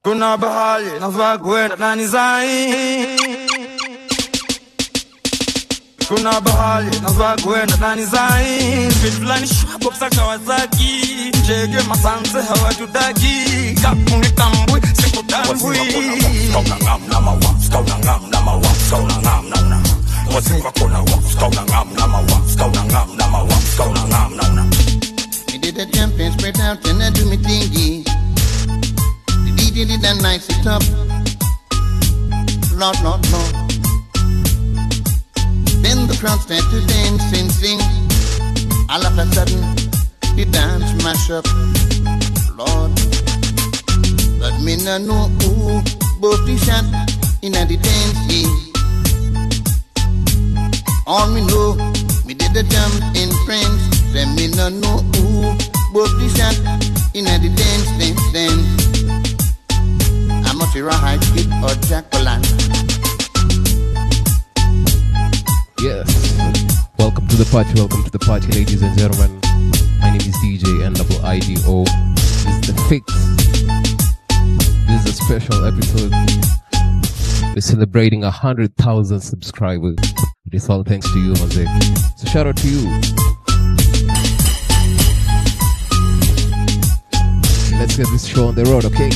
Kuna bahali nafaa kwenda na nizai. Kuna bahali nafaa kwenda na nizai. Speed fulani shwako psa Kawasaki. Jege masanse hawatutaki. Kapuni tambui sikutambui. Skona ngam nama wa, skona ngam nama wa, skona ngam nama. Wazinga kona wa, skona ngam nama wa, skona ngam nama wa, skona ngam nama. Me did a jumping spread out and I do me thingy. The DJ did a nice it up. Lord, Lord, Lord. Then the crowd started to dance and sing. All of a sudden, the dance mash up. Lord, but me no know who both the shot in the dance, yeah. All me know, me did the jump in French. Then me no know who both the shot in the dance, dance, dance. I'm not a high kid or Jacqueline. Yes. Welcome to the party, ladies and gentlemen. My name is DJ NIIDO. This is the Fix. This is a special episode. We're celebrating 100,000 subscribers. It is all thanks to you, Mosaic. So shout out to you. Let's get this show on the road, okay?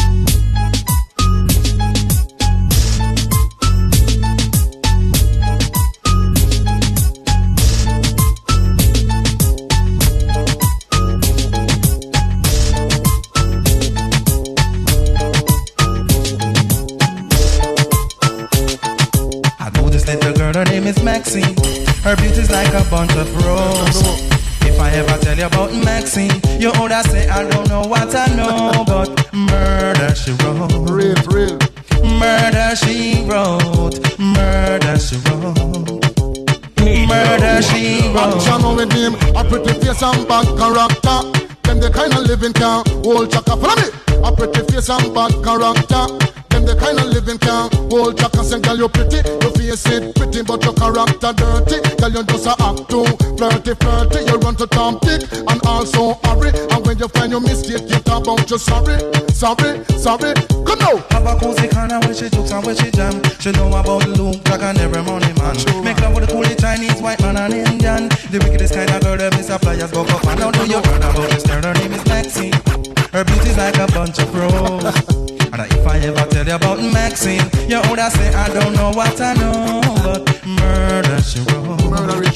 Her name is Maxine. Her beauty's like a bunch of roses. If I ever tell you about Maxine, you would say I don't know what I know, but murder she wrote. Real. Murder she wrote. Murder she wrote. Murder she wrote. Action with him, a pretty face and bad character. Them the kind of living can hold chaka. Follow me. A pretty face and bad character. Them the kind of living can hold chaka. Say girl you pretty, your face it pretty, but your character dirty. Girl you just a act too flirty. You run to Tom Dick and also hurry. And when you find your mistake, you talk about you sorry. Come now. Have a cozy kind of when she jokes and when she jam. She know about Luke Jack and every money man. Make love with a coolie Chinese, white man and Indian. The wickedest kind of girl that Miss Flyers go up and down. Do you heard about this girl? Her name is Maxine. Her beauty's like a bunch of roses. And if I ever tell you about Maxine, you would say I don't know what I know, but murder she wrote. Murder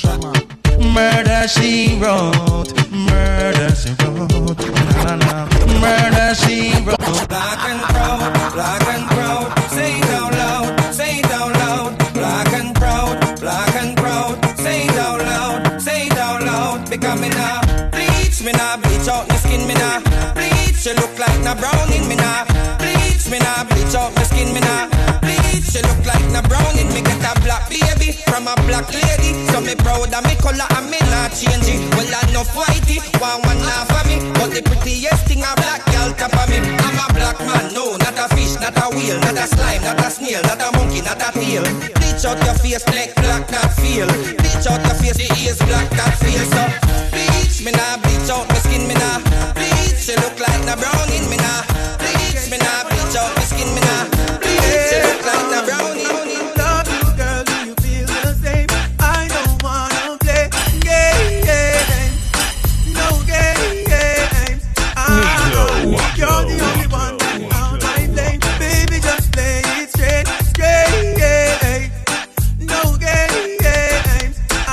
she wrote. Murder she wrote. Murder she wrote. Black and proud, say it out loud, say it out loud. Black and proud, say it out loud, because me nah bleach out my skin, me nah bleach, you look like na brown in me nah bleach out my skin, me nah bleach, you look like na brown in me. Get a black baby from a black lady, so me proud of me color and me not change it. Well enough whitey, one half of me, but the prettiest thing a black girl top of me. I'm a black man, no, not a fish, not a whale, not a slime, not a snail, not a monkey, not a tail. Bleach out your face, neck black, not feel. Bleach out your face, the ears black, not feel. So bleach, me nah bleach out my skin, me nah bleach, you look like na brown in me nah bleach, me nah bleach out my skin, me nah bleach, you look like na brown in. Love you, girl, do you feel the same? I don't wanna play games, no games. You're the only one that's out my flame. Baby, just play it straight, no games.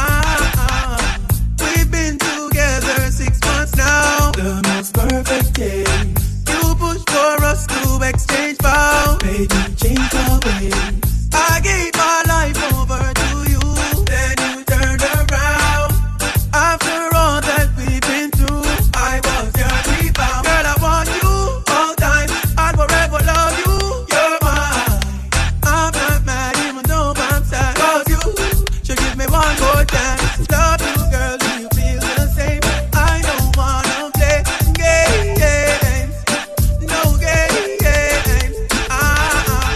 We've been together 6 months now. The most perfect day. You pushed for us to exchange vows. Baby, change our ways. I gave my life over to you, then you turned around. After all that we've been through, I was your rebound. Girl, I want you all time. I'll forever love you. You're mine. I'm not mad even though I'm sad, 'cause you should give me one more chance. Love you, girl, do you feel the same? I don't wanna play games, no games.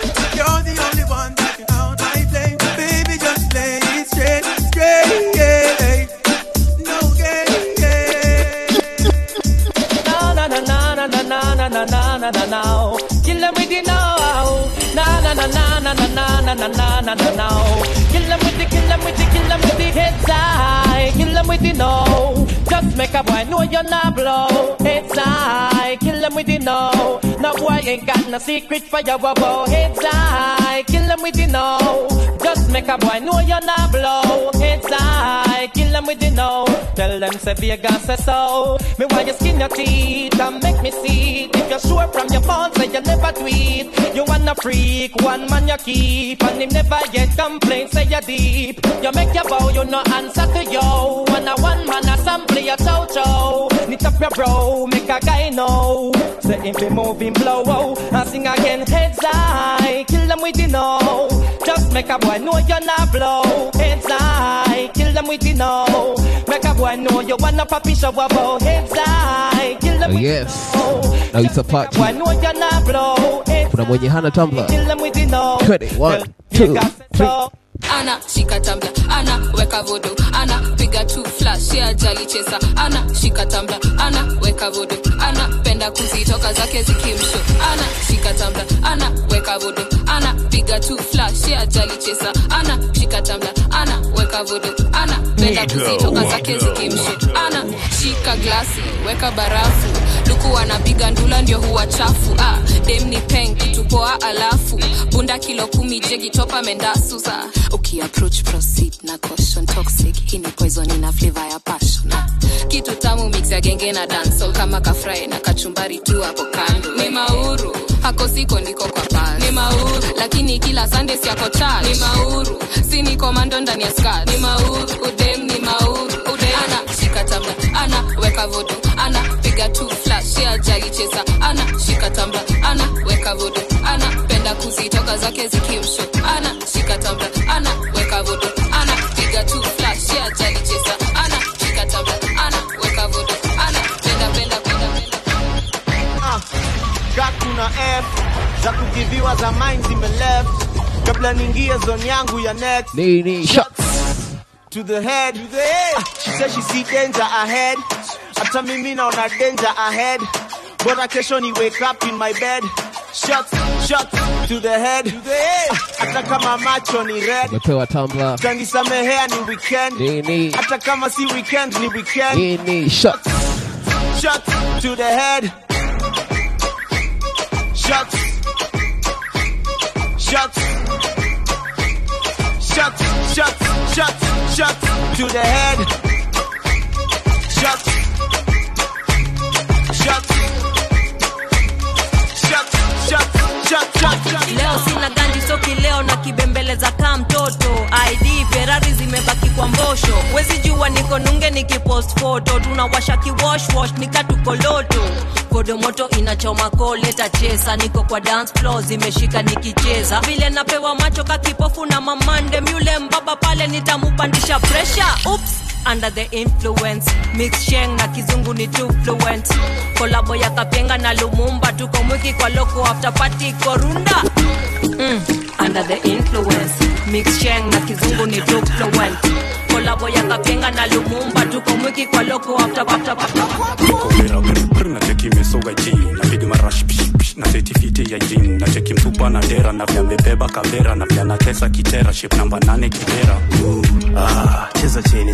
with the no. Na na na na na na na na na na na na no. Kill them with the, kill them with the, kill them with the heads high. Kill them with the no. Just make a boy know you're not blow. Heads high. Kill them with the no. No boy ain't got no secret for your bobo. Heads high. Kill them with the no. Just make a boy know you're not blow. Heads high. Kill them with the no. Tell them say Vegas say so. Me why you skin your teeth and make me see it. If you're sure from your phone say you never tweet. You wanna freak, one man you keep. And him never yet complain, say you deep. You make your bow, you no answer to yo. And a one man a sample your chow. Knit up your bro, make a guy know. Say if he moving blow, and sing again heads high. Kill them with the no. Just make a boy know you're not blow. Heads high, kill them with the no. Make a boy know you wanna papi show about heads high. Kill them with the no. Now it's a party. Boy know you're not blow. Kuna mwenye hana tumbler. Kill them with the no. 1, 2, 3. Ana shika tumbler, ana weka vodo, ana piga tu flash ya jali chesa, ana shika tumbler, ana weka vodo, ana penda kuzitoka zake zikimsho, ana shika tumbler, ana weka vodo, ana piga tu flash ya jali chesa, ana shika tumbler, ana weka vodo, ana penda kuzitoka zake zikimsho, ana shika glasi, weka barafu, luku anapiga ndula ndio huwa chafu, dem ni peng tupoa alafu, bunda kilo 10 jegi topa mendasu sa. Uki approach proceed na caution toxic hii poison ina flavor ya passion kitu tamu mix ya genge na dancehall kama kafry na kachumbari tu hapo kando ni mauru hako siko ndiko kwa paz ni mauru lakini kila Sunday si yako charge ni mauru si ni commando ndani ya skirt ni mauru udem ni mauru udem ana shika tabla ana weka vodo ana piga tu flash ya jali chesa ana shika tabla ana weka vodo ana penda kuzitoka zake zikimsho ana shika tabla ana weka vodo ana piga tu flash ya jali chesa ana shika tabla ana weka vodo ana penda kuna F za kugiviwa za mind zime left kabla niingie zone yangu ya next Nini shots to the head she says she see danger ahead hata mimi naona danger ahead bora kesho ni wake up in my bed shots to the head hata kama macho ni red umepewa tumbler kanisamehea ni weekend Nini hata kama si weekend ni weekend Nini shots to the head shots to the head shots leo sina gandi soki leo na kibembeleza kama mtoto ID Ferrari zimebaki kwa mbosho wezi jua niko nunge nikipost photo tunawasha kiwash nikatukoloto kodo moto inachoma koleta chesa niko kwa dance floor zimeshika nikicheza vile napewa macho kakipofu na mamande yule mbaba pale nitamupandisha pressure oops under the influence mix sheng na kizungu ni too fluent kolabo ya Kapenga na Lumumba tuko mwiki kwa loko after party korunda under the influence mix sheng na kizungu ni too fluent kolabo ya Kapenga na Lumumba tuko mwiki kwa loko after niko vera na cheki mesoga ji na big marash na certificate ya jin na cheki mtupa na dera na vya mbeba kabera na vya natesa kitera shape number 8 kibera cheza chini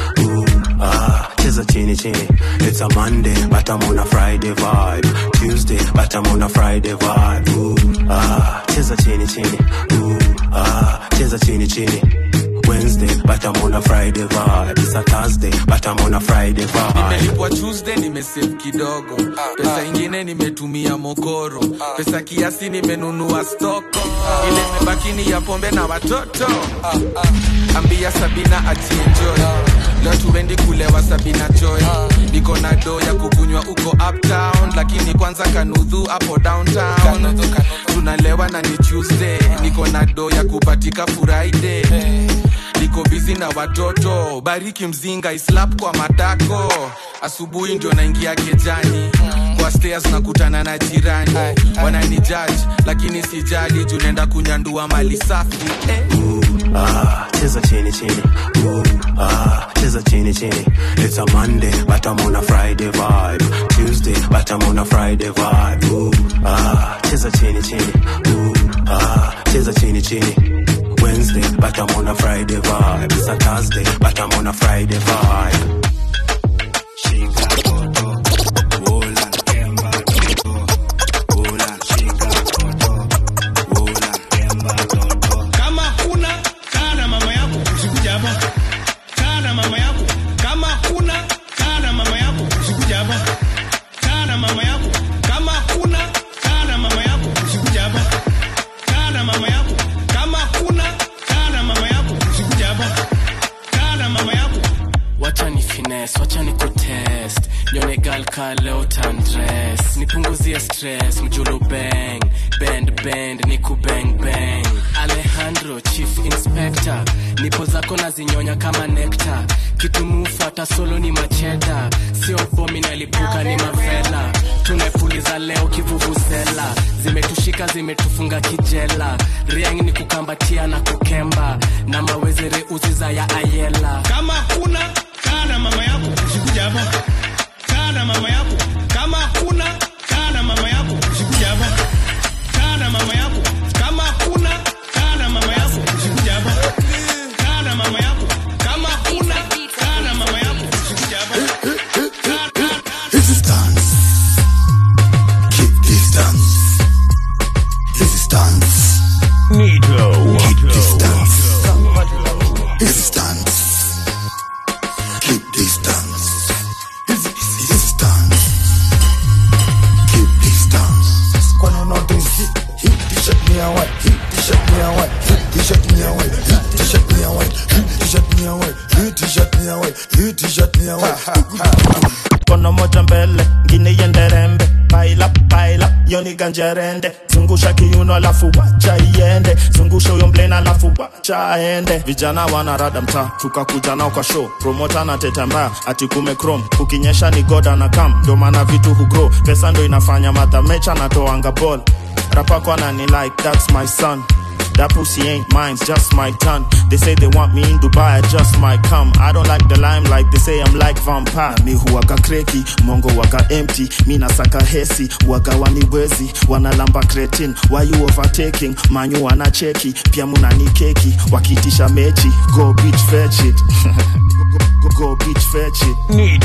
cheza chini it's a Monday but I'm on a Friday vibe Tuesday but I'm on a Friday vibe cheza chini cheza chini Wednesday but I'm on a Friday vibe it's a Thursday but I'm on a Friday vibe nimelipwa Tuesday nimesave kidogo pesa ingine nimetumia mokoro pesa kiasi nimenunua stoko ile imebaki ni ya pombe na watoto ambia Sabina ajienjoy leo tuendi kulewa Sabina joy niko na do ya kukunywa uko uptown lakini kwanza kanudhu hapo downtown tunalewa na ni Tuesday niko na do ya kupatika Friday niko busy na watoto bariki mzinga islap kwa matako asubuhi ndio naingia kejani kwa stairs nakutana na jirani wanani judge lakini sijali juu nenda kunyandua mali safi cheza chini chini. Cheza chini chini. It's a Monday, but I'm on a Friday vibe. Tuesday, but I'm on a Friday vibe. Cheza chini chini. Cheza chini chini. Wednesday, but I'm on a Friday vibe. It's a Thursday, but I'm on a Friday vibe. Leo tandress nipunguzie stress mjulu bang bend niku bang bang Alejandro chief inspector nipo zako na zinyonya kama nectar kitu mufuata solo ni macheda sio bomi nalipuka ni mavela tunapuliza leo kivuvuzela zimetushika zimetufunga kijela riang ni kukambatia na kukemba na mawezere uziza ya ayela kama kuna kana mama yako usikuja hapa kana mama yako kama kuna kana mama yako usikuja hapa kana mama yako kama kuna kana mama yako usikuja hapa kana mama yako kama kuna kana mama yako usikuja hapa This is dance. Keep distance. This is dance. Keep distance. This is dance. Keep distance. This is dance. Keep distance. Kwano notice hit t-shirt me away, hit t-shirt me away, hit t-shirt me away, hit t-shirt me away, hit t-shirt me away, hit t-shirt me away, hit t-shirt me away. Kono moja mbele, ngine yende rembe. Paila, yoni ganjerende. Zungusha kiuno alafu wacha iende. Zungusha uyo mblena alafu wacha aende. Vijana wanarada mtaa, tukakuja nao kwa show. Promoter na teta mbaya, ati kume chrome. Ukinyesha ni goda na kam, ndo maana vitu hugrow. Pesa ndo inafanya madha mecha na toanga ball. Rapa kwa nani like, that's my son. That pussy ain't mine, just my tongue. They say they want me in Dubai, I just might come. I don't like the limelight, they say I'm like vampire. Mi huwaka kreki, mongo waka empty. Mi nasaka hesi, waka waniwezi. Wanalamba cretin, why you overtaking? Manyu wanacheki, pia munani keki. Wakitisha mechi, go bitch fetch it. Go bitch fetch it.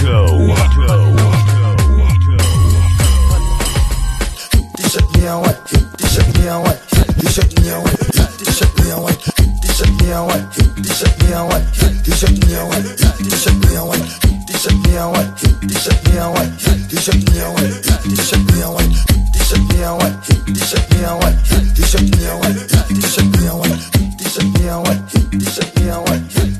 T-shirt me away, t-shirt me away, t-shirt me away, t-shirt me away, t-shirt me away, t-shirt me away, t-shirt me away, t-shirt me away, t-shirt me away, t-shirt me away, t-shirt me away, t-shirt me away, t-shirt me away, t-shirt me away, t-shirt me away, t-shirt me away, t-shirt me away, t-shirt me away.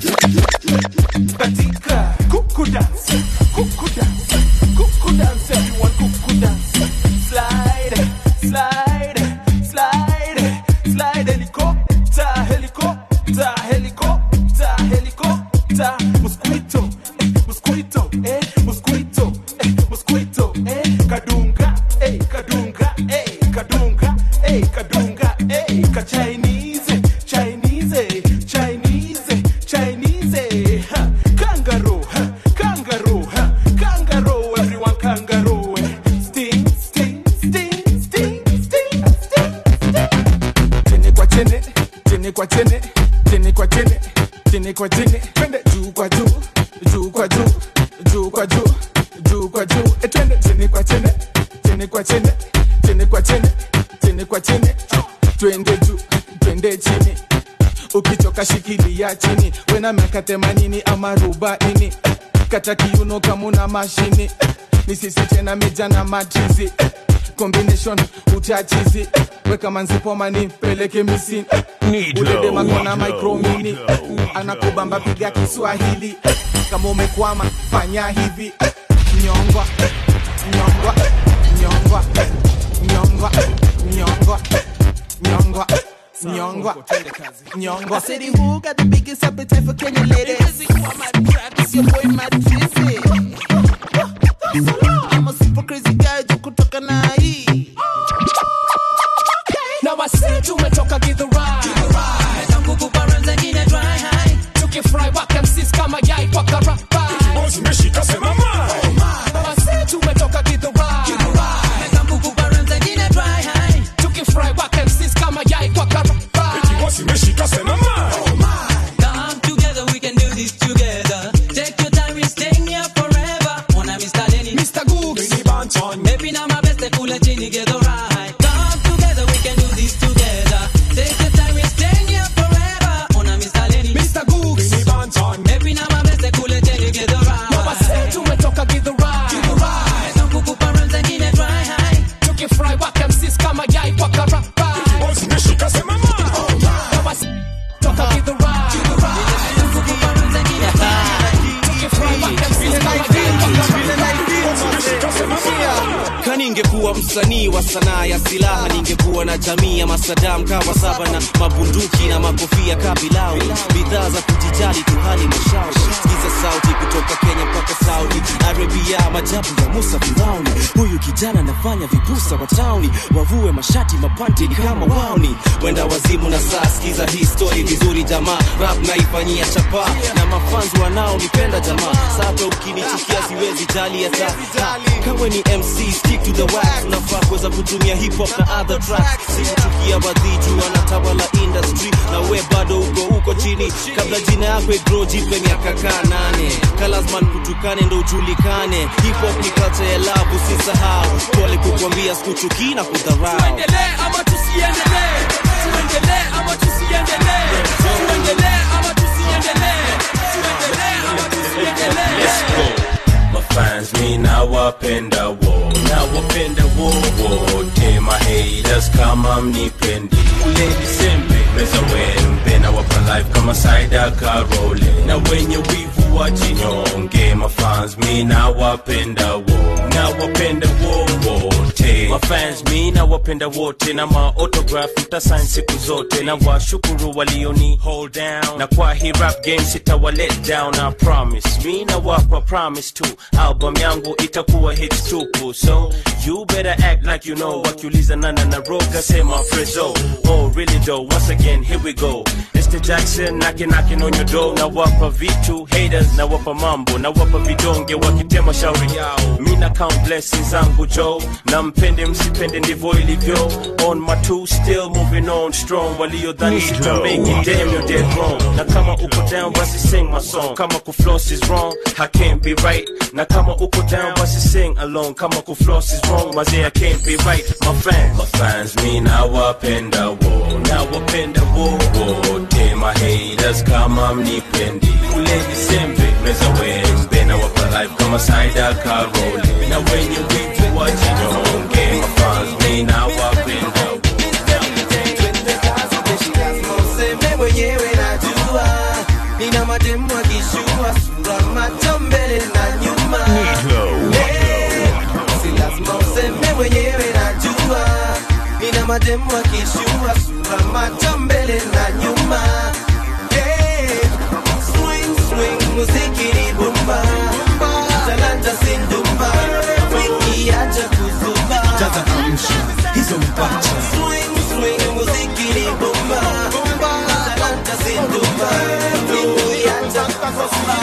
Katika kuku dance, kuku dance, kuku dance, everyone kuku dance. Slide, slide, slide, slide, helicopter, helicopter, helicopter, helicopter. Mosquito, mosquito, mosquito, mosquito, kadunga, kadunga, kadunga, kadunga, ka Chinese, Chinese, Chinese, Chinese. Kangaroo, kangaroo, kangaroo, everyone kangaroo. Sting, sting, sting, sting, sting, sting. Tene kwa tene, tene kwa tene, tene kwa tene, tene kwa tene. Twende juu kwa juu, juu kwa juu, juu kwa juu, juu kwa juu. Twende tene kwa tene, tene kwa tene, tene kwa tene, tene kwa tene. Twende juu, twende chini. Ukichoka shikilia chini. Wena miaka 80 ama 40. Kata kiuno kama una mashini. Ni sisi tena meja na machizi. Combination utachizi. Weka manzipo mani peleke misini. Udede makona micro mini. Anakubamba piga Kiswahili. Kama umekwama fanya hivi. Nyongwa, nyongwa, nyongwa, nyongwa, nyongwa, nyongwa. Nyongwa, Nyongwa. I said, who got the biggest appetite for Kenya ladies? It's your boy Mad Fizzy. I'm a super crazy guy, kutoka na hii. Now I said tumetoka get the ride. kukupa rhymes zingine dry high. Tukifry waka MCs kama yai kwa karapa. Boss umeshika sema Mama say tumetoka Githurai. Meka kukupa rhymes zingine dry high. Tukifry waka MCs kama yai kwa karapa. Boss umeshika sema Come together, we can do this together. Take your time, we're staying here forever. Mona Mr. Lenny, Mr. Googs, Mini Banton. Maybe now my best, kule chini get alright. Come together, we can do this together. Take your time, we're staying here forever. Mona Mr. Lenny, Mr. Googs, Mini Banton. Maybe now my best, kule chini get alright. Mama say tumetoka Githurai. Meka kukupa rhymes zingine dry high. Tukifry waka MCs kama yai kwa karapa. Boss umeshika sema Mama say toka Githurai. Kani ningekuwa msanii wa sanaa ya silaha, ningekuwa na jamii ya masadam kawa saba na mabunduki na makofia kabilau, bidhaa za kujijali tu hali mashauri. Sikiza sauti kutoka Kenya mpaka Saudi Arabia, majabu ya Musa Firauni. Huyu kijana nafanya vibusa wa tauni, wavue mashati mapanti ni kama wauni. Wenda wazimu na saa, sikiza hii story vizuri jamaa. Rap naifanyia chapa na mafanzu wanao nipenda jamaa. Sasa ukinichukia siwezi jali ya saa. Kawe ni MC, stick to the wax. Unafaa kuweza kutumia hip hop na other tracks. Sikuchukia wadhiju wanatawala industry, na we bado uko chini. Kabla jina yako grow jipe miaka 8. Kalazman kutukane ndo ujulikane. Hip hop ni culture ya love, usisahau. Pole kukwambia sikuchuki na kudharau. Tuendelee ama tusiendelee? Tuendelee ama tusiendelee? Tuendelee ama tusiendelee? Tuendelee ama tusiendelee? Let's go. Fans me nawapenda wo, nawapenda wo wote. My haters kama mnipendi ule Disembe meza wembe, nawapa life kama Saida Karole, na wenye wivu wajinyonge. My fans me nawapenda wo, nawapenda wo wote. My fans me nawapenda wote, na ma autograph mtasign siku zote, na washukuru walioni hold down, na kwa hii rap game sitawa let down. I promise me nawapa promise too, album yangu itakuwa hits tupu. So you better act like you know. Wakiuliza nana na roga sema Frezo. Oh really though, once again here we go. It's the Jackson knocking on your door. Na wapa vitu haters, na wapa mambo, na wapa vidonge wakitema shauri yao. Mina count blessings zangu Joe, na mpende msipende ndivyo ilivyo. On my two still moving on strong. Waliodhani sita make it, damn you're dead wrong. Na kama uko down basi sing my song. Kama kufloss is wrong, I can't be right. Na kama uko down basi sing along. Kama kufloss is wrong, mazee I can't be right. My fans me nawapenda wo, nawapenda wo wote. My haters kama mnipendi ule Disembe meza wembe, na wapa life kama Saida Karole, na wenye wivu wajinyonge. My fans me nawapenda wo. Mwenyewe najua nina mademu akishua sura macho mbele na nyuma. Si lazima useme mwenyewe najua nina mademu akishua sura macho mbele na nyuma. Swing swing muziki ni bomba, talanta sindumba, wiki acha kuzuba, jaza amsha hizo mpacha. Swing swing muziki ni bomba, talanta sindumba, wiki acha kuzuba.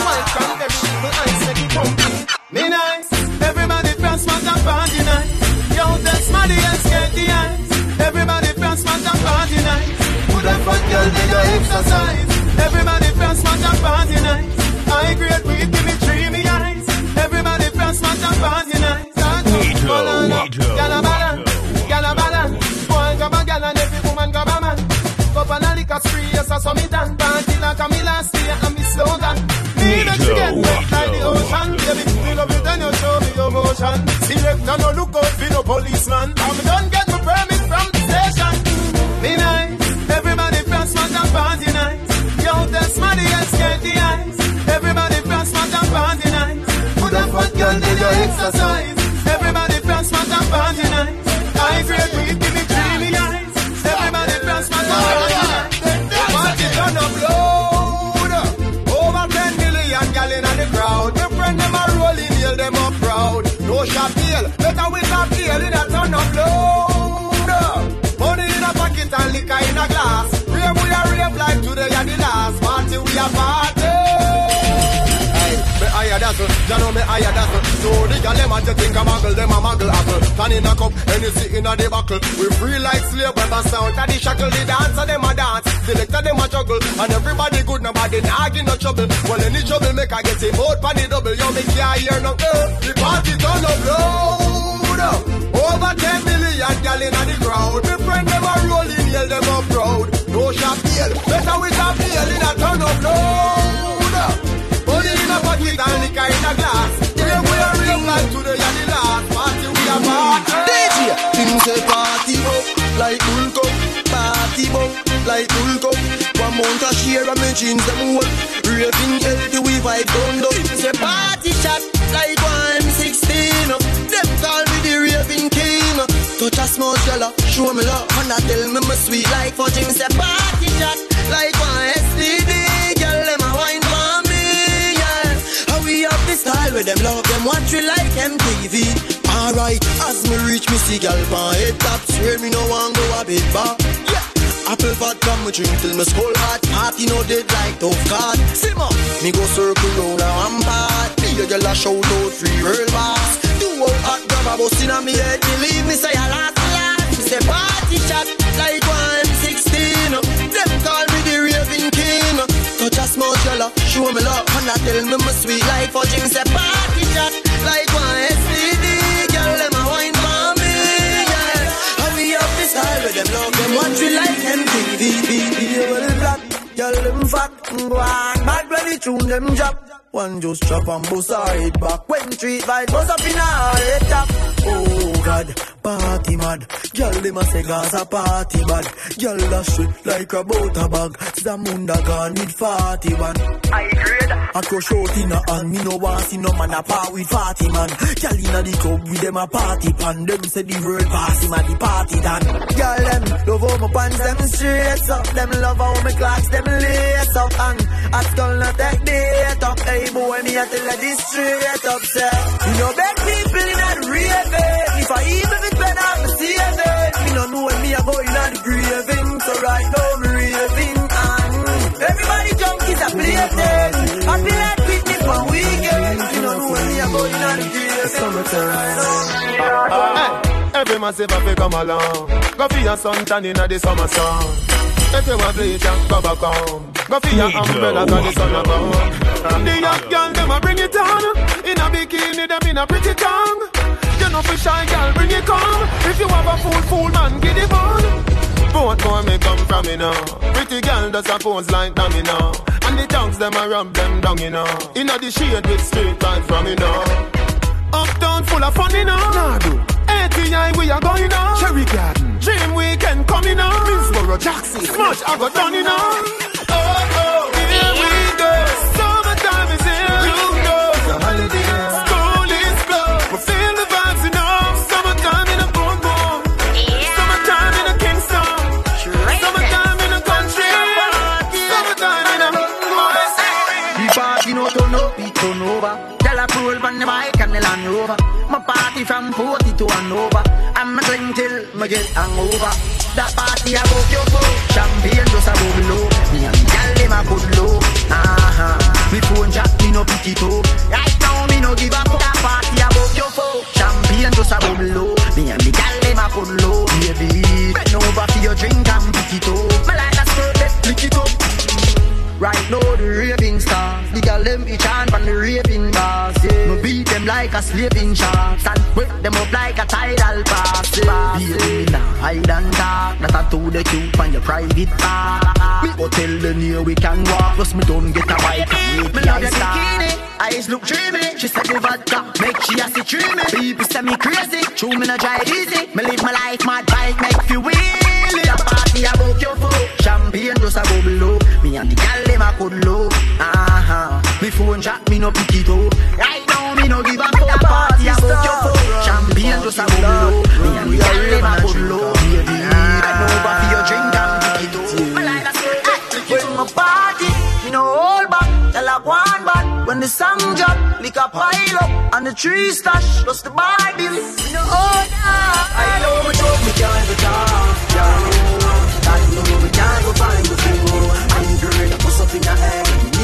Me nice, everybody press man and party nice. Yo, that's money and skate the eyes. Everybody press man and party nice. Put a fat girl in your exercise. Everybody press man and party nice. I great weed, give me dreamy eyes. Everybody press man and party nice. Gala balance. Boy grab a gal and every woman grab a man. Go on a liquor spree, yes I saw me done. Party like a me last year and me slogan. Me make you get wet like the ocean, baby. Me love you then you show me your motion. Selector no look out for no policeman. I'm done get my permit from the station. Me nice, everybody press man and party nice. Yo, that's money and skate the eyes. Everybody press man and party nice. Put a fat girl in your exercise. Everybody press man and party nice. I great weed, give me dreamy eyes. Everybody press man and party nice. Party turn up loud. Over 10 million gal in the crowd. My friend them a rolling, hail them up proud. No shot deal, better with a deal in a turn up load. Money in a pocket and liquor in a glass. Rave we a rave like today a party. Me higher dazzle, you know me higher dazzle. So the girl them a think a muggle, them a muggle apple. Can in a cup, Hennessy in a the buckle. We free like slave, when the sound of the shackle. The dancer them a dance, selector them a juggle. And everybody good, nobody nagging no trouble. Well any trouble make I get him out for the double. Yo me can't hear no the party turn up loud. Over 10 million gal in the crowd. Me friend them a rolling, yell them up proud. No shop deal, better with a deal in a turn up loud. Only in a bucket and liquor in a glass. Yeah, we are real man today and the last party we are party. DJ, him say party up like Hulk up. Party up like Hulk up. One month a share of me jeans them whole. Raving healthy we vibe down up. Him say party chat like 116 up. Them call me the raving king. Touch a small jello, show me love. And I tell me my sweet like fudge. Him say party chat like 1 STD. Girl them a wine for me. We have the style where them love them watch we like MTV. Alright, as me reach me see gal pan head top swear me no want go a bit bar. Yeah, apple vodka me drink till me skull hot. Party no dead like tough card. Simmer, me go circle round a rampart. Me a gal a shout out free real boss. Do out hot grab a bus inna me head. Believe me say a last. Me say party chat like 116. Them call me the raving king. Touch a small jello, show me love. And I tell me my sweet like fudge. Me say party chat like 1 STD. Girl, them a wine for me, yeah. And we have this style with them love. Them watch we like MTV. Well black, girl them fat. Go on, bad when they tune them drop. One just chop and bust her head back. When street vibe bust up in her head top. Oh God, party mad. Girl them a say Gaza party bad. Girl a shit like a butter bag. Zamunda gone with 41. I grade. I go short in a hand. Me no want see no man a part with 40 man. Girl inna the club with them a party pan. Them say the world pass him a the party done. Girl them love how my pants them straight up. Them love how my clocks them lace up. And I still not take date up. Hey boy me a tell her this straight up say. You know beg people in a raving. If I even it better I'm saving. Me no know when me a going on the graving. So right now me raving. And everybody junkies a playing. I feel like picnic for weekend. You know when me a going on the graving. Summertime. Every massive have to come along. Go for your suntan in the summer sun. If you want bleach and go back home. Go for your umbrella cause the sun above. The young girl them a bring it on. In a bikini them in a pretty tongue. You know for shy girl bring it come. If you have a fool man get it on. Both more may come from me now. Pretty girl does a pose like dummy now. And the tongues them a rub them down you know. In a the shade with straight right from me now. Uptown full of fun you know. Nah do. ATI we are going on. Cherry Garden. Dream Weekend coming on. Minsboro, Jackson. Smash I got done you know. Oh oh, here we go. Summertime is here. You know. It's a holiday. School is closed. We feel the vibes you know. Summertime in a boom boom. Summertime in a Kingston. Summertime in a country. Summertime in a the party no turn up, it turn over. Tell a roll on the bike and the Land Rover. My party from 40 to Hanover. I'm a cling till me get hangover. That party I broke your boat. Champagne just a bubble low. Me and the gal them a good low. Me phone jack me no pick it up. Right now me no give a fuck. That party I broke your boat. Champagne just a bubble low. Me and the gal them a good low. Baby, bend over for your drink and pick it up. Me like a skirt, let's flick it up. Right now the raving stars. The gal them each hand from the raving bars. Yeah. Me beat them like a slaving shark. And wake them up like a tidal pass. Baby, nah hide and talk. That I told the cute on your private part. Me go tell the near we can walk. Plus me don't get a bike. Me love your bikini. Eyes look dreamy. She said the vodka make she a see dreamy. People say me crazy. True me no drive easy. Me live my life mad bike make you wheel. The party I broke your foot. Champagne just a bubble low. Me and the gal them a good low. Me phone jack me no pick it up. Right now me no give a fuck. The party I broke your foot. Champagne just a bubble low. Me and the gal them a good low. Baby, I know over for your drink and pick it up. I like that story. When my party, me no hold back. Tell a one back. When the song drop, lick a pile up. And the tree stash, plus the Bible. Me no hold back. I know me joke, me can't go down. I know we can't go find the floor. I'm girl, I put up in the air.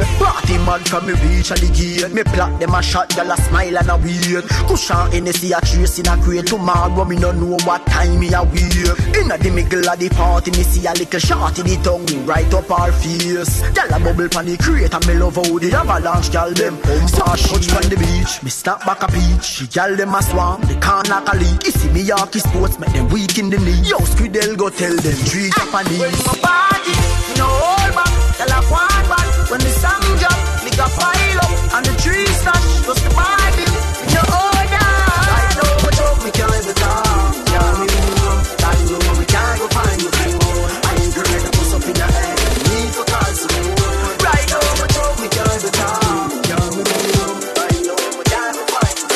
Party mad from me reach at the gate. Me plot them a shot, girl a smile and a wait. Cushion Hennessy a trace in a crate. Tomorrow me no know what time me a wait. Inna the middle of the party me see a little shot in the tongue right up her face. Girl a bubble pan the crate and me love how the avalanche girl them pump touch from the beach. Me snap back a peach. The girl them a swarm, they can't like a leak. You see me Yorkie sports make them weak in the knee. Yo Squidel go tell them 3 Japanese. When my party, you know hold back. Tell a one back. When the sun drop, make a pile up. And the tree stash, just the party. You know order. Right now we talk, we can't ever talk. Yeah, me know. That you know we can't go find you anymore. I ain't great to put up in the air. Need for cars to move. Right now we talk, we can't ever talk. Yeah, me know. Right now we can't go find you.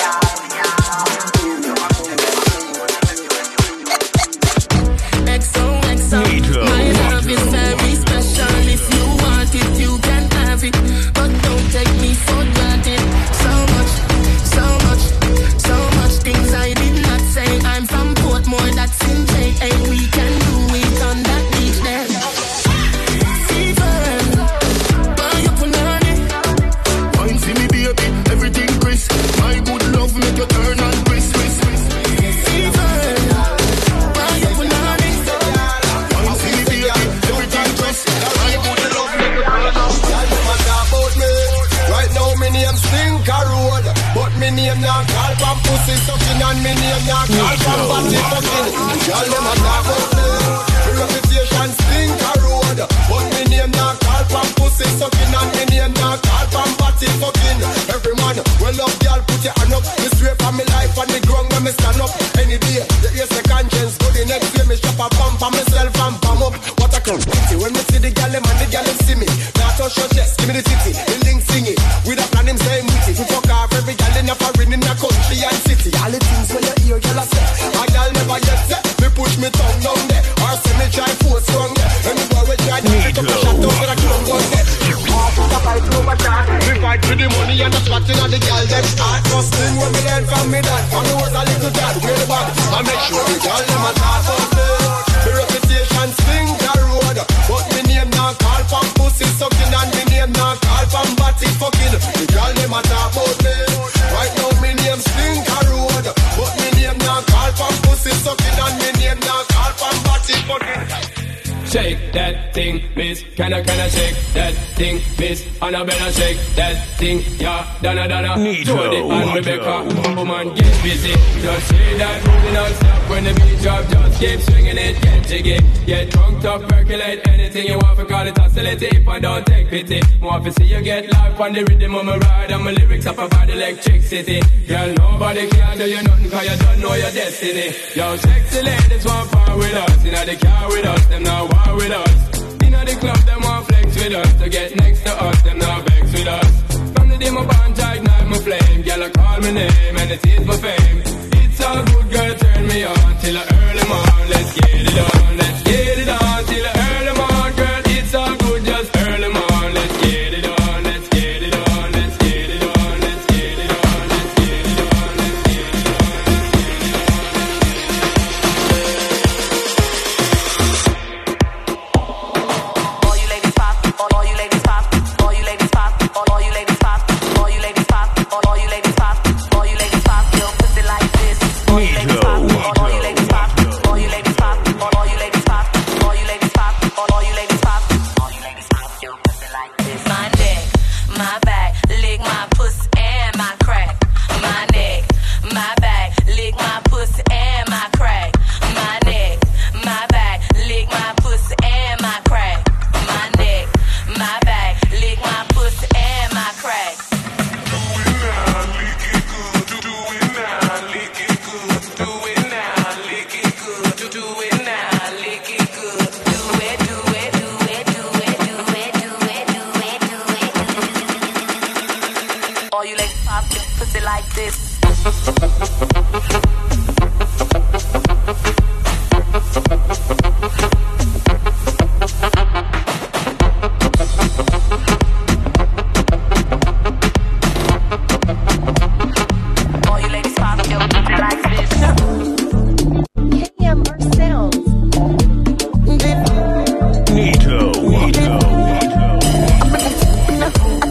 XOXO, my love is very special. If you want it, you can have it, but don't take me for granted. So much things I did not say. I'm from Portmore, that's in JA. We can do it on that beach there. Fever, buy up on honey. Wine see me baby, everything crisp. My good love make you turn and crisp. Fever, buy up on honey. Wine see me baby, everything crisp. My good love make you turn and crisp. Right now me name Stinker Road, but me name not call from pussy sucking and me name not call from body fucking. Y'all them a talk about me. Me reputation Stinker Road, but me name not call from pussy sucking and me name not call from body fucking. Every man well up, y'all put your hand up. Me straight from me life on the ground when me stand up. Any day, the ears the conscience. Go the next day, me strap a bump on myself and bum up. What a crowd. When me see the gal them and the gal them see me. Now touch your chest, give me the titty. The link sing it. With a plan him say witty. We fuck off every gal in a foreign in a country and city. All the things when you hear gal a say. A gal never yet say. Me push me tongue down there. Or say me try force wrong there. When me boy we try to pick up a shot over a clone gun there. We fight for the money and the spotting of the gal them start. First thing when me learn from me dad. From the words a little dad. We're the bad. I make sure the gal them a talk about me. The reputation Stinker Road, but me name not call from pussy sucking and me name not call from body fucking. The girl them a talk about me. Right now me name Stinker Road, but me name not call from pussy sucking and me name not call from body fucking. Shake that thing, miss. Can I shake that thing, miss? And I better shake that thing, yeah. Donna. Jody and Rebecca, woman, get busy. Just see that moving non-stop when the beat drop. Just keep swinging it, get jiggy. Get drunk, up, percolate anything you want. For call it oscillate if I don't take pity. More to see you get life on the rhythm of my ride. And my lyrics up about electricity. Girl, nobody can do you nothing cause you don't know your destiny. Yo, sexy ladies want power with us. You know they car with us, them now with us. Inna the club, them want flex with us. To get next to us, them now vex with us. From the day my band ignite my flame. Girl, I call my name and it is my fame. It's all good, girl, turn me on till I early morn. Let's get it on, let's get it on till I early morn, girl. It's all good, just early morn. Let's get it on, let's get it on, let's get it on, let's get it on, let's get it on, let's get it on. All you ladies pop, all you ladies pop, all you ladies pop, all you ladies pop, all you ladies pop, all you ladies pop, all you ladies pop, your pussy like this. All you ladies pop, all you ladies pop, all you ladies pop, all you ladies pop, all you ladies pop, all you ladies pop, all you ladies pop, your pussy like this. My neck, my back, lick my pussy and my crack. My neck, my back, lick my pussy and my crack. My neck, my back, lick my pussy and my crack. My neck, my back, lick my pussy and my crack. All you ladies pop your pussy like this. All you ladies pop your pussy like this. KM ourselves. Nito.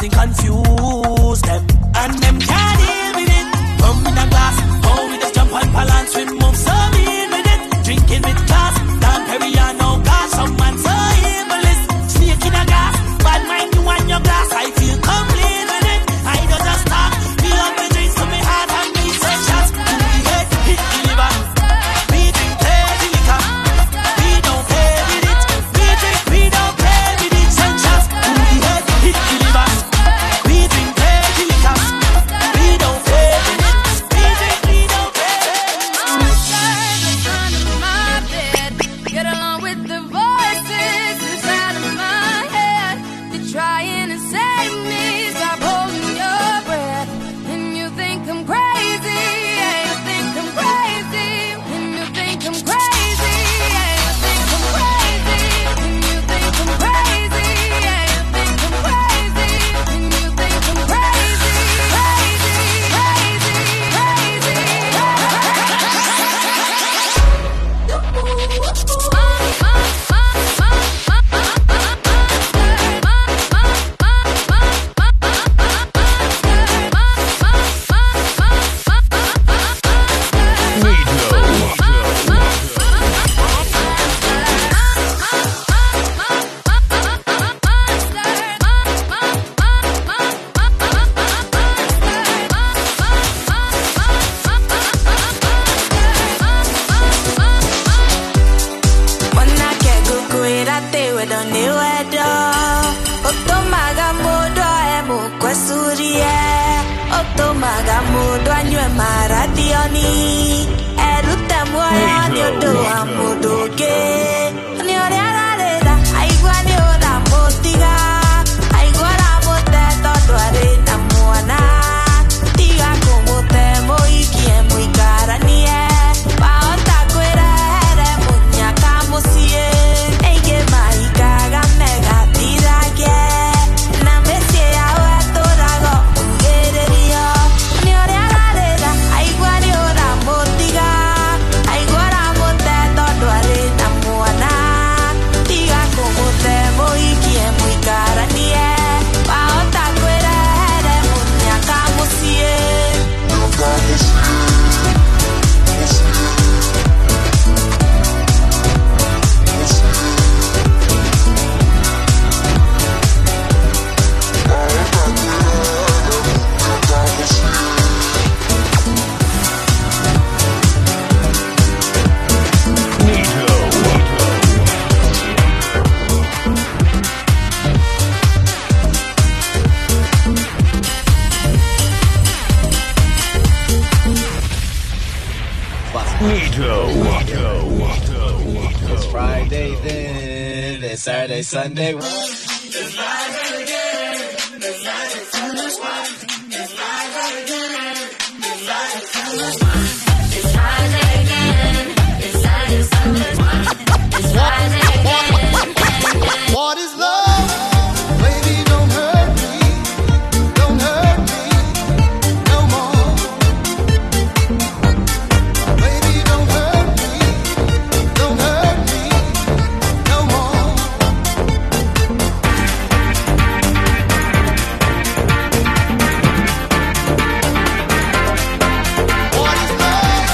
something confuse them. And them can't deal with it. Rum in a glass, oh, we just jump and balance, we move so mean with it. Drinking with class, Dan Perignon, no gas, some man so evilist. Snake in a glass, bad mind you want your glass, I feel complete with it. I don't just stop, feel up the drinks to me heart and me say shots to me head, hit the liver. We drink heavy liquor, we don't play with it. We drink, we don't play with it. Send shots to me head, hit the liver. We drink heavy liquor, we don't play with it. We drink, we don't play with it. Get along with the voices inside of my head. They're trying to save me. Stop holding your breath. And you think I'm crazy. Yeah, you think I'm crazy. And you think I'm crazy. Yeah, you think I'm crazy. And you think I'm crazy. Yeah, you think I'm crazy. And you think I'm crazy. It's Friday then, it's Saturday, Sunday. It's Friday again, it's Friday, Sunday. It's Friday again, it's Friday, Sunday. It's Friday again, it's Saturday, Sunday. It's Friday again. What is love? Baby, don't hurt me, don't hurt me no more. Baby, don't hurt me, don't hurt me no more. What is love?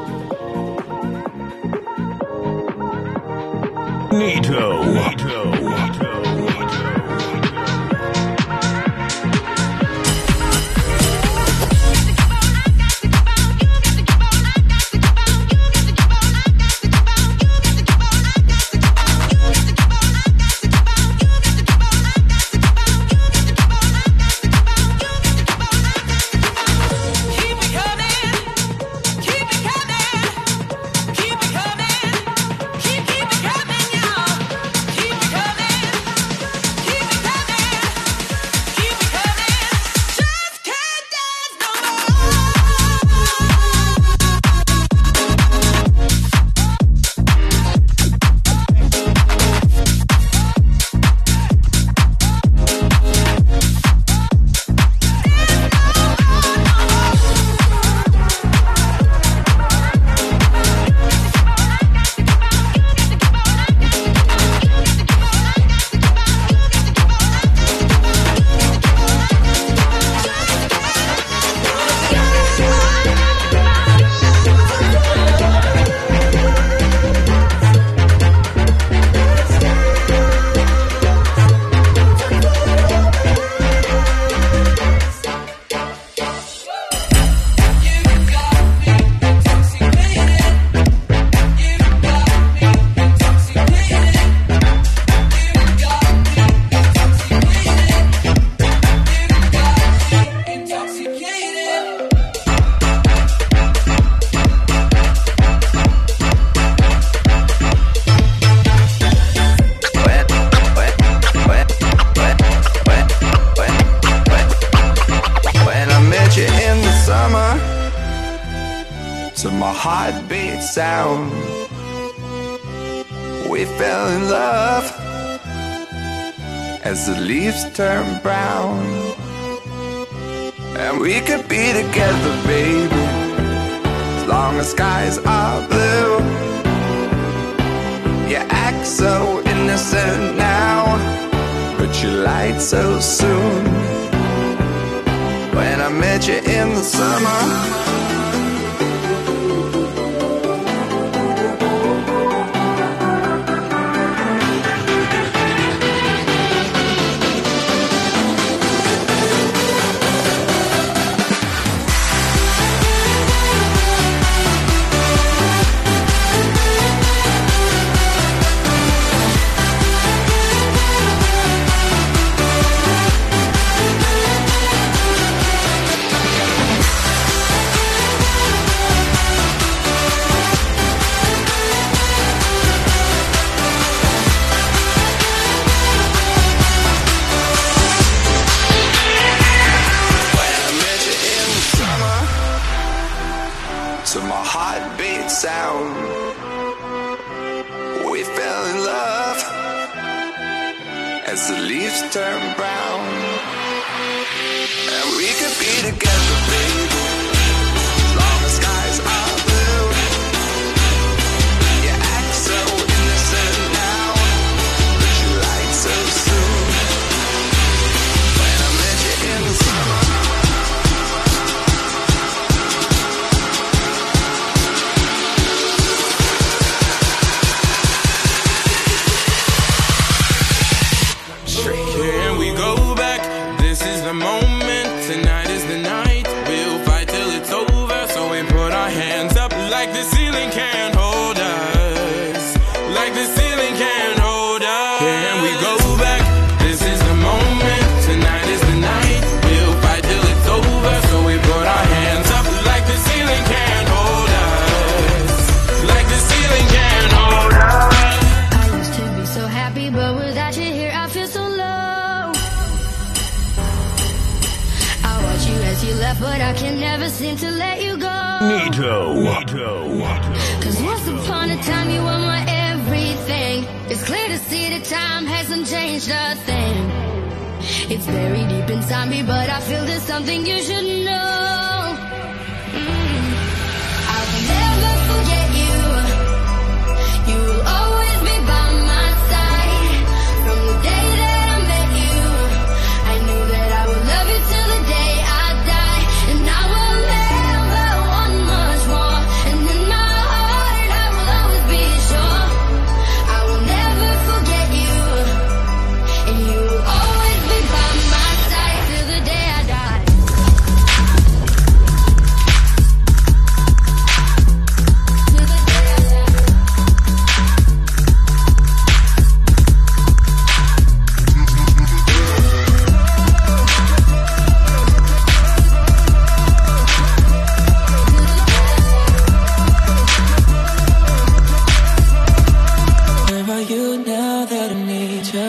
Nito. to my heartbeat sound. We fell in love as the leaves turn brown. And we could be together, baby, as long as skies are blue. You act so innocent now, but you lied so soon. When I met you in the summer, to my heartbeat sound. We fell in love as the leaves turn brown. And we could be together, baby, as long as skies are blue. You act so innocent now, but you lied so soon. When I met you in the summer, can we go back? This is the moment. Tonight is the night. We'll fight till it's over. So we put our hands up like the ceiling can't hold us. Like the ceiling can't hold us. Can we go back? This is the moment. Tonight is the night. We'll fight till it's over. So we put our hands up like the ceiling can't hold us. Like the ceiling can't hold us. I used to be so happy, but without you here, I feel so low. I watch you as you left, but I can never seem to let you go. Cause once upon a time you were my everything. It's clear to see that time hasn't changed a thing. It's buried deep inside me, but I feel there's something you should know. I'll never forget you. You will always be by my side. From the day that I met you, I knew that I would love you till the day I die. And I will never want much more. And in my heart I will always be sure I will never forget you. And you will always be by my side till the day I die. Where are you now that I need you?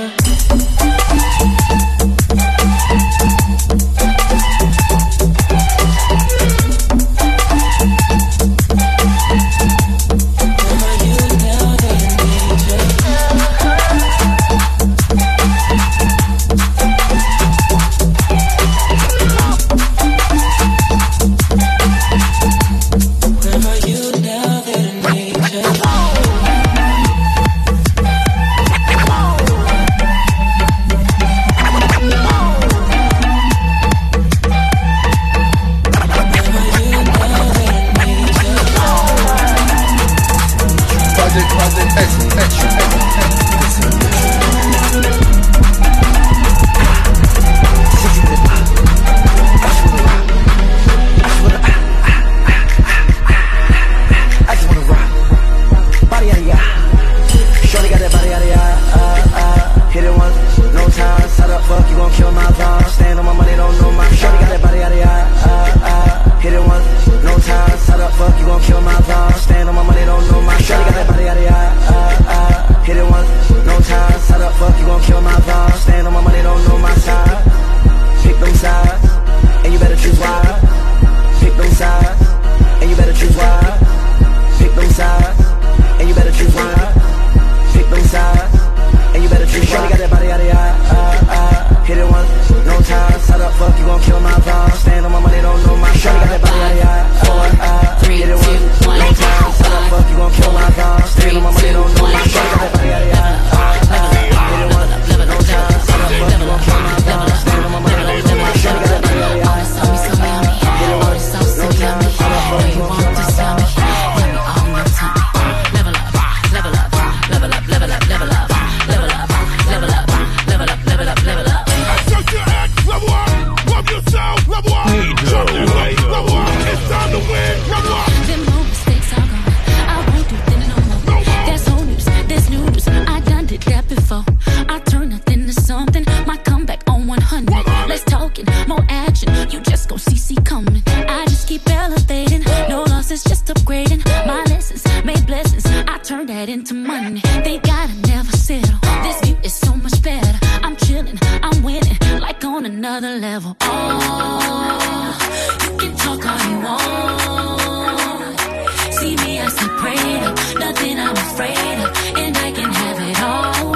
another level. Oh, you can talk all you want. See me as a prayer, nothing I'm afraid of, and I can have it all.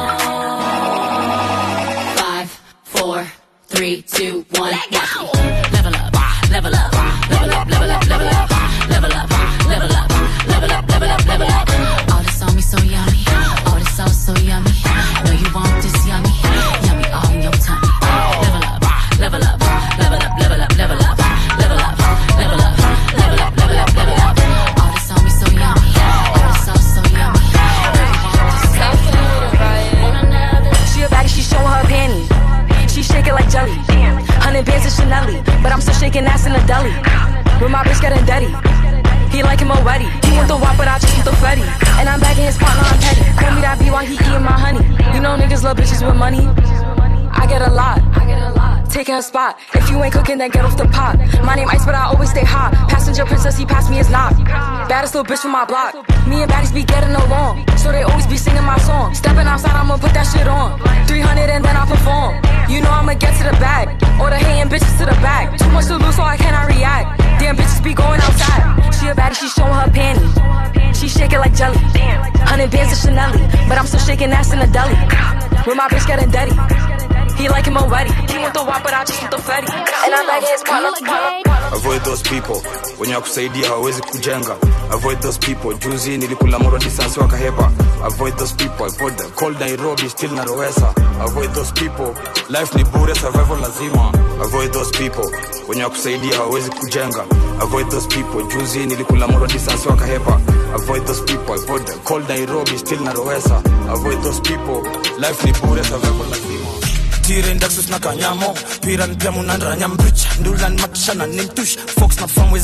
5, 4, 3, 2, 1, let's go. Level up, level up, level up, level up, level up, level up, level up, level up, level up, level up. All this on me so yummy, all this sauce so yummy. Know you want this yummy, yummy all in your tummy. Level up, level up, level up, level up, level up, level up, level up, level up, level up, level up. All this on me so yummy, all this sauce so yummy. Know you want this yummy. She a baddie, she showing her panties. She shake it like jelly. 100 bands of Chanel, but I'm still shaking ass in the deli. With my bitch getting dirty. He like him already. He want the wop, but I just want the Freddy. And I'm back in his partner, I'm petty. Call me that B while he eating my honey. You know niggas love bitches with money. I get a lot. Taking a spot. If you ain't cooking, then get off the pot. My name Ice, but I always stay hot. Passenger princess, he passed me his knock. Baddest little bitch from my block. Me and baddies be getting along, so they always be singing my song. Stepping outside, I'ma put that shit on. 300 and then I perform. You know I'ma get to the bag. Or the hating bitches to the back. Too much to lose, so I cannot react. Damn bitches be going outside. She a baddie, she showing her panties. She shake it like jelly. 100 bands of Chanel, but I'm still shaking ass in the deli. With my bitch getting dirty. He like him already. He want the wop, but I just want the Freddy. And I'm like his partner. Avoid those people wenye wakusaidia hawezi kujenga. Avoid those people. Juzi nilikula moro distance wakahepa. Avoid those people. Avoid them. Cold Nairobi still narowesa. Avoid those people. Life ni bure, survival lazima. Avoid those people wenye wakusaidia hawezi kujenga. Avoid those people. Juzi nilikula moro distance wakahepa. Avoid those people. Avoid them. Cold Nairobi still narowesa. Avoid those people. Life ni bure, survival lazima. Tire ndaksus na kanyamo Piran pia munandra nyambricha Ndulan makishana nimtush Fox na famwezi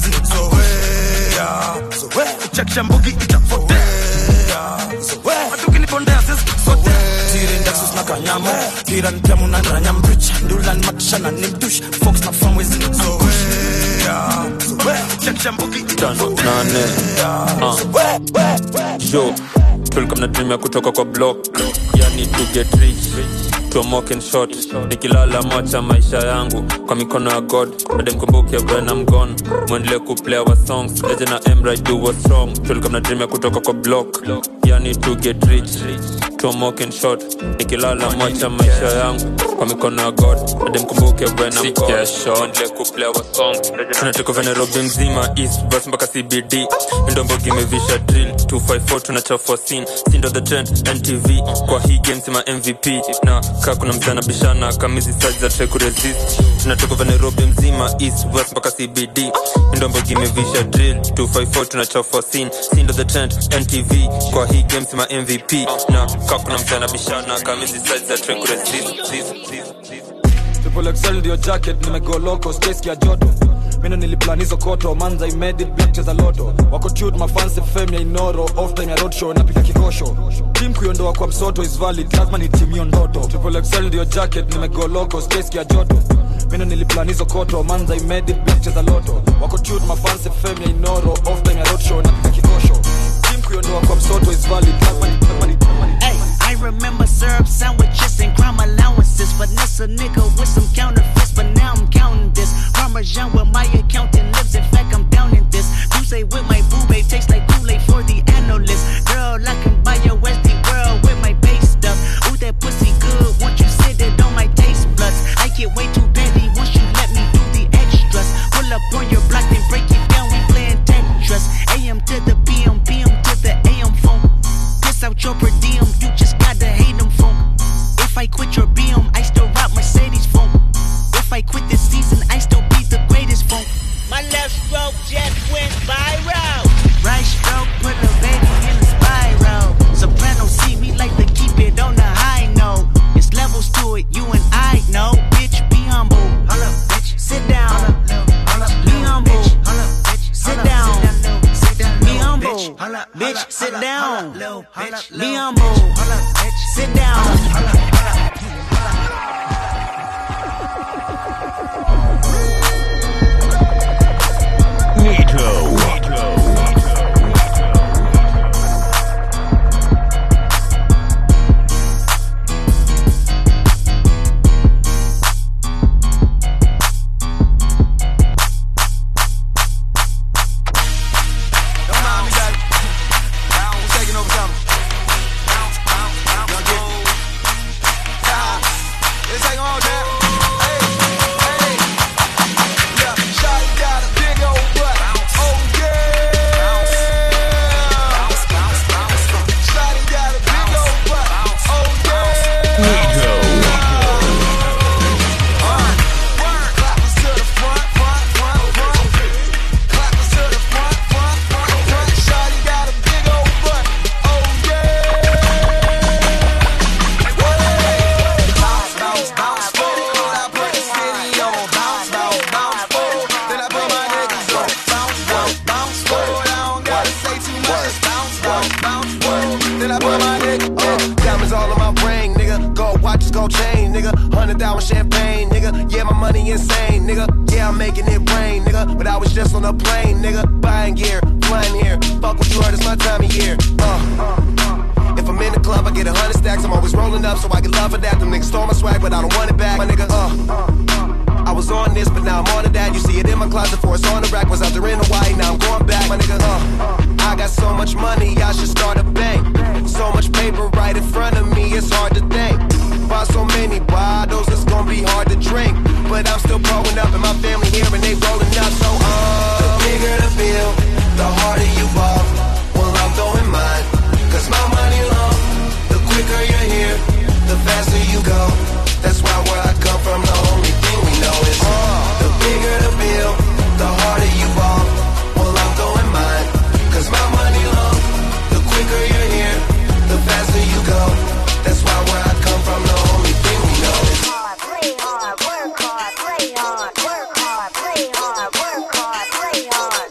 So where Check shambugi itafote So where Matuki nipondea sisi sote Tire ndaksus na kanyamo Piran pia munandra nyambricha Ndulan makishana nimtush Fox na famwezi So where Check shambugi itafote So where Yo Tulkum na dream ya kutoka kwa block Yani to get rich Tomoke and short nikilala macha maisha yangu kwa mikono ya God bado mkumbuke when I'm gone muendelee kuplay our songs legend na Emra do what's wrong tulikuwa na dream ya kutoka kwa block yani to get rich Tomoke and short nikilala macha maisha yangu kwa mikono ya God bado mkumbuke when I'm gone muendelee kuplay our songs tunatoka Nairobi mzima East bus mpaka CBD ndombo gimevisha drill 254 tunachafua scene sindo the trend NTV kwa hii game sima MVP na kuna mzana bishana kamizi size za try kuresist tunatoka Nairobi mzima East West mpaka CBD ndombo gimevisha drill 254 tunachafua scene sindo the trend NTV kwa hii game sima MVP na kuna mzana bishana kamizi size za try kuresist Triple XL ndio jacket nimego loco space ya joto Mino niliplan hizo koto manza I made it black cheza loto wako tute mafansi fame ya inoro off time ya roadshow napika kikosho team kuiondoa kwa msoto is valid lazima ni team ndoto Triple XL ndio jacket nimego loco space ya joto Mino niliplan hizo koto manza I made it black cheza loto wako tute mafansi fame ya inoro off time ya roadshow napika kikosho team kuiondoa kwa msoto is valid lazima ni Hey, I remember syrup sandwiches and crime allowances. Finesse a nigga with some counterfeits, but now I'm counting this. Parmesan with my accountant lives, in fact I'm down in this. You say with my boo babe tastes like Kool-Aid for the analyst. Girl, I can buy your Westie world with my base stuff. Ooh, that pussy good, won't you sit it on my taste buds? I get way too petty once you let me do the extras. Pull up on your block, then break it down, we playing Tetris. AM to the PM, PM to the AM phone. Piss out your per diem, you just gotta hate them phone. If I quit your BM, I still rock Mercedes phone. If I quit this season, I still be the greatest phone. My left stroke just went viral. Right stroke put a baby in a spiral. Soprano see me like to keep it on the high note. It's levels to it, you and I know. Bitch, be humble. Holla, bitch. Sit down. Be humble. Sit down. Be humble. Bitch, sit down. Be humble. Sit down. champagne, nigga. 100,000 champagne, nigga. Yeah, my money insane, nigga. Yeah, I'm making it rain, nigga. But I was just on a plane, nigga. Buying gear, flying here. Fuck what you heard, it's my time of year. If I'm in the club, I get 100 stacks. I'm always rolling up so I get love for that. Them niggas stole my swag, but I don't want it back, my nigga. I was on this, but now I'm on to that. You see it in my closet before it's on the rack. Was out there in Hawaii, now I'm going back, my nigga. I got so much money, I should start a bank. So much paper right in front of me, it's hard to think. Bought so many bottles, it's gonna be hard to drink. But I'm still growing up, and my family here, and they rolling up. So the bigger the bill, the harder you ball. Well, I'm throwing mine, cause my money long. The quicker you're here, the faster you go. That's why where I come from, the only thing we know is the bigger the bill, the harder you ball. Well, I'm throwing mine, cause my money long. The quicker you're here, the faster you go. That's why where I come from, the only thing we know is play hard, work hard, play hard, work hard, play hard, work hard, play hard,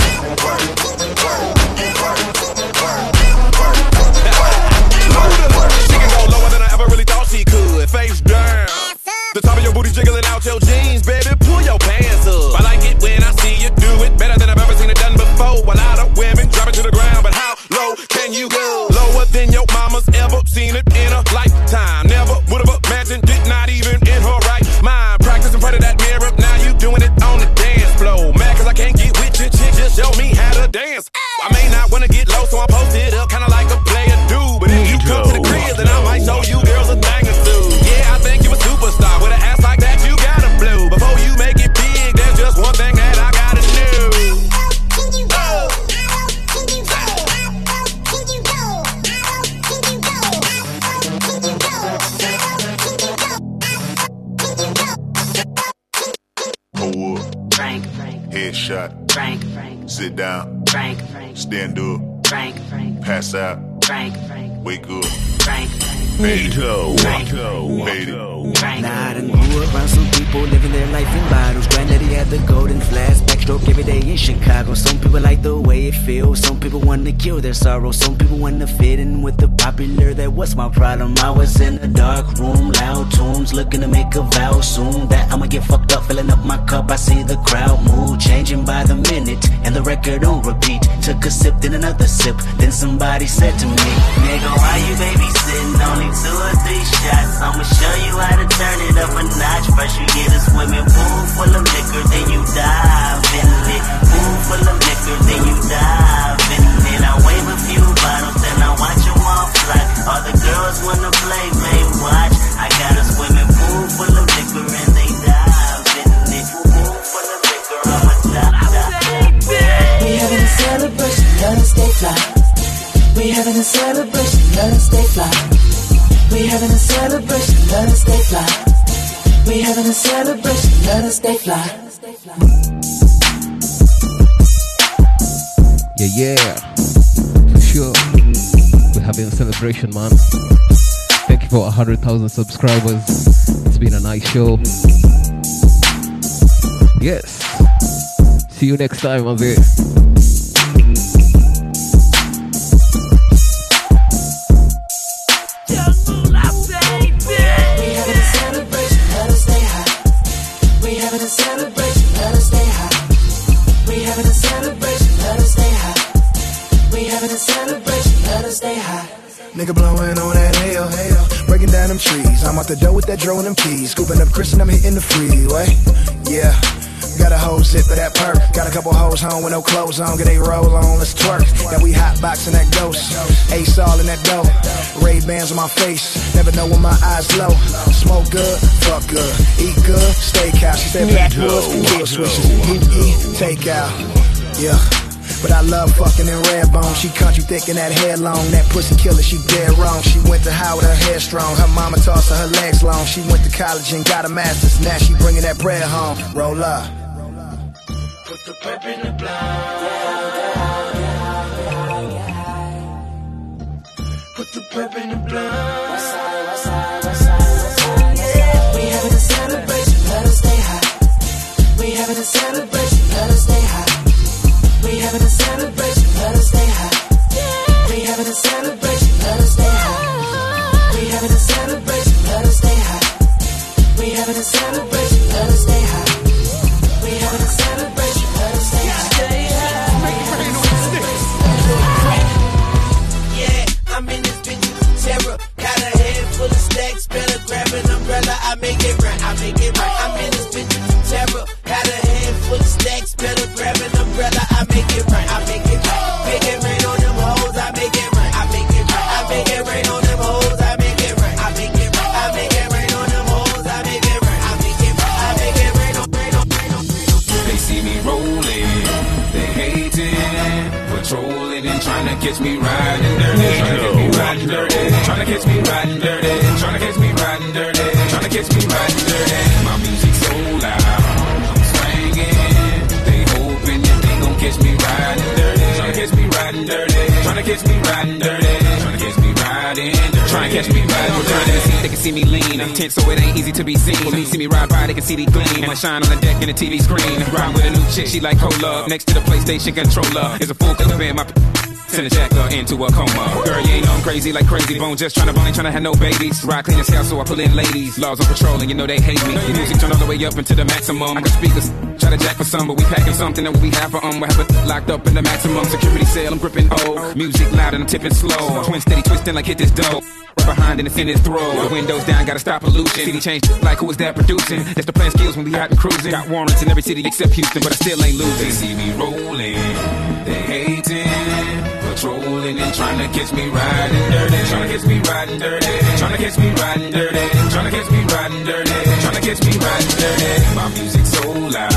She can go lower than I ever really thought she could. Face down, the top of your booty jiggling out your jeans, baby. Pull your pants up. I like it when I see you do it better than I've ever seen it done before. A lot of women drop it to the ground, but how low can you go? Lower than your mama's ever seen it in a lifetime. Never would've imagined it, not even in her right mind. Practice in front of that mirror, now you doing it on the dance floor. Mad cause I can't get with your chick, just show me how to dance. I may not wanna get low, so I post it up, kinda like a player do. But if you come to the crib, then I might show you girls a thing or two. Yeah, I think you a superstar. With an ass like that, you gotta blow. Before you make it big, there's just one thing that I gotta do. Hold up. Headshot. Sit down. Stand up. Pass out. Wake up. Nito. Nah, I done grew around some people living their life in bottles. Granddaddy had the golden flask, backstroke every day in Chicago. Some people like the way it feels, some people want to kill their sorrow. Some people want to fit in with the popular, that was my problem. I was in a dark room, loud tunes, looking to make a vow soon that I'ma get fucked up, filling up my cup. I see the crowd mood changing by the minute, and the record on repeat. Took a sip, then another sip, then somebody said to me, nigga, why you babysitting? Only 2 or 3 shots, I'ma show you how to turn it up a notch. First you get a swimming pool full of liquor, then you dive in it. Pool full of liquor, then you dive in it. I wave a few bottles, then I watch them all fly. All the girls wanna play, they watch. I got a swimming pool full of liquor, and they dive in it. Pool full of liquor, I'ma dive. We having a celebration, let us stay fly. We having a celebration, let us stay fly. We having a celebration, let us stay fly. We having a celebration, let us stay fly. Yeah, for sure. We're having a celebration, man. Thank you for 100,000 subscribers. It's been a nice show. Yes. See you next time, man. Nigga blowing on that hell, breaking down them trees. I'm out the door with that drone and them keys, scooping up Chris and I'm hitting the freeway. Yeah, got a whole zip of that perk. Got a couple hoes home with no clothes on, get they roll on, let's twerk. Now we hot boxing that ghost, Ace all in that dough. Ray-Bans on my face, never know when my eyes low. Smoke good, fuck good, eat good, steakhouse. She said backwoods, kill switches, eat, take out. Yeah. But I love fucking in red bone. She country thick and that hair long. That pussy killer, she dead wrong. She went to Howard, her hair strong. Her mama tossed her legs long. She went to college and got a master's. Now she bringing that bread home. Roll up. Put the pep in the blind. Put the pep in the blind. West side, west side, west side, west side, west side. We having a celebration, let us stay high. We having a celebration, let us stay high. We having a celebration, let us stay high. We having a celebration, let us stay high. We having a celebration, let us stay high. We having a celebration, let us stay high. We having a celebration, let us stay high. Yeah, I'm in this bitch with terror. Got a head full of stacks, better grab an umbrella. I make it right, I make it right. I'm in this bitch with terror. Got a head full of stacks, better grab an umbrella. I make it right, I make it right. Make it rain on them hoes, I make it right, I make it right. I make it rain on them hoes, I make it right, I make it right. I make it rain on them hoes, I make it right, I make it right. I make it rain on. They see me rolling, they hating, patrolling and trying to catch me riding dirty. Trying to catch me riding dirty. Trying to catch me riding dirty. Trying to catch me riding dirty. Trying to catch me riding dirty. My music's so loud, I'm swinging. They hoping that they gon' catch me riding dirty. Trying to catch me riding dirty. Trying to catch me riding dirty. Trying to catch me riding dirty. Trying to catch me riding dirty. They can see me lean. I'm tense, so it ain't easy to be seen. When they see me ride by, they can see the gleam. And I shine on the deck in the TV screen. Ride with a new chick, she like cola. Next to the PlayStation controller is a full clip in my. Send a jacker into a coma. Girl, you ain't on crazy like Crazy Bone. Just tryna bone, ain't tryna have no babies. Ride clean as hell, so I pull in ladies. Laws on patrol, and you know they hate me. The music turn all the way up into the maximum. I got speakers, try to jack for some, but we packing something that we have for We have it locked up in the maximum security cell. I'm gripping music loud and I'm tipping slow. Twin steady twisting like hit this dough. Right behind and it's in his throat. The windows down, gotta stop pollution. City change like who is that producing? That's the plan skills when we out and cruising. Got warrants in every city except Houston, but I still ain't losing. They see me rolling, they hating, patrolling and trying to catch me riding dirty. Trying to catch me riding dirty. Trying to catch me riding dirty. Trying to catch me riding dirty. Trying to catch me riding dirty. My music's so loud,